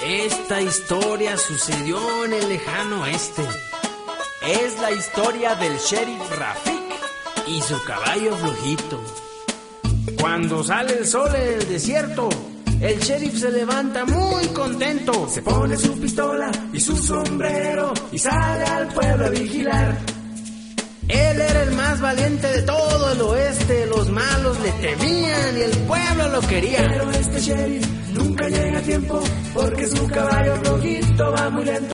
Esta historia sucedió en el lejano oeste. Es la historia del sheriff Rafik y su caballo flojito. Cuando sale el sol en el desierto, el sheriff se levanta muy contento. Se pone su pistola y su sombrero y sale al pueblo a vigilar. Él era el más valiente de todo el oeste. Los malos le temían y el pueblo lo quería. Pero este sheriff nunca llega a tiempo porque su caballo flojito va muy lento.